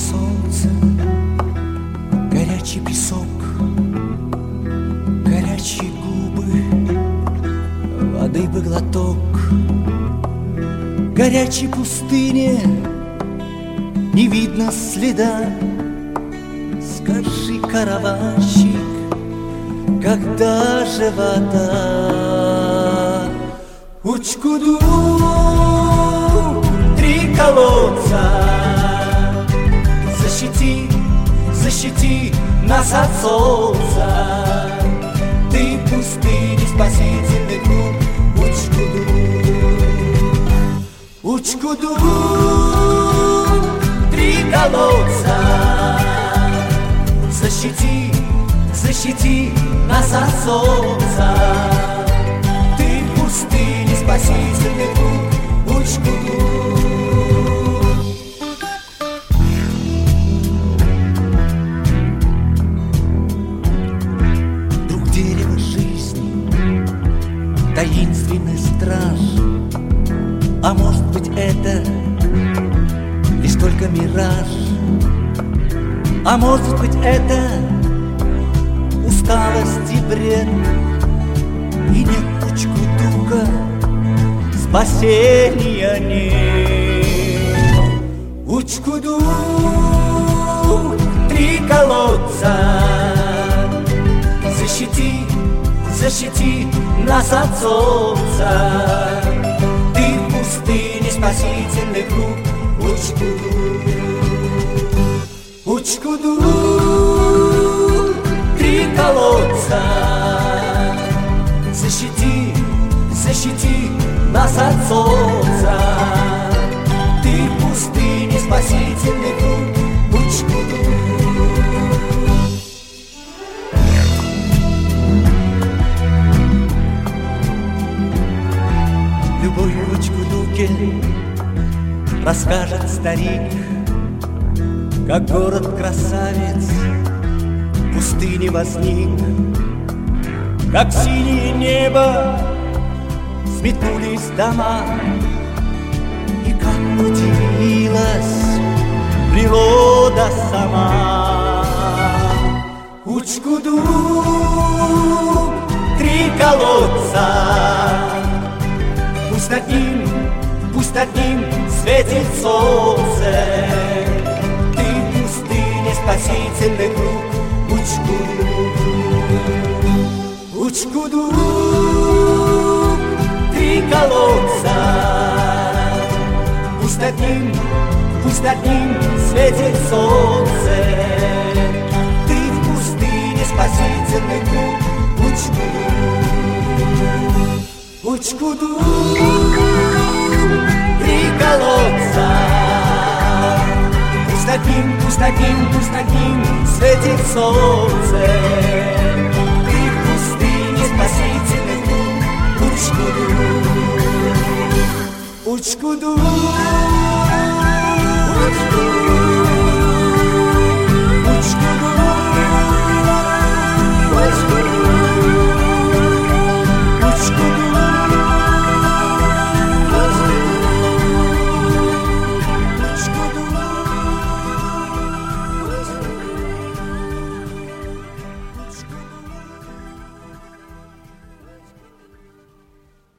солнце, горячий песок, горячие губы, воды бы глоток. Горячей пустыне не видно следа. Скажи, караванщик, когда же вода? Учкуду, 3 колодца, защити, защити нас от солнца. Ты пустыни спасительный круг. Учкуду, 3 колодца, защити, защити нас от солнца. Ты пустыни спасительный круг. Учкуду. Друг дерева жизни, таинственный страж. А может быть, это лишь только мираж? А может быть, это усталость и бред? И нет Учкудука, спасения нет. Учкуду, 3 колодца, защити, защити нас от солнца. Пустыни спасительный круг. Учкуду, Учкуду, 3 колодца, защити, защити нас от солнца. Ты пустыни спасительный круг. Учкуду. Любовь в Учкудуке расскажет старик, как город-красавец в пустыне возник, как синее небо сметнулись дома, и как удивилась природа сама. Учкуду, 3 колодца, пусть над ним светит солнце. Ты пустыня спасительный круг. Учкуду, Учкуду, 3 колодца, пусть над ним светит солнце. Ты в пустыне спасительный круг. Учкуду, Учкуду, 3 колодца, пусть над ним светит солнце. Ты в пустыне спасительный круг. Учкуду, Учкуду.